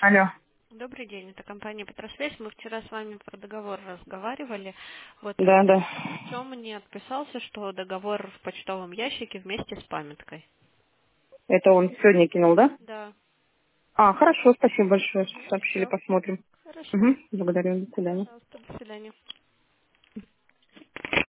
Алло. Добрый день, это компания Петросвязь. Мы вчера с вами про договор разговаривали. Вот Да, да. Артем мне отписался, что договор в почтовом ящике вместе с памяткой. Это он сегодня кинул, да? Да. А, хорошо, спасибо большое, что сообщили, Все. посмотрим. Хорошо. Угу, благодарю, до свидания. Пожалуйста, до свидания.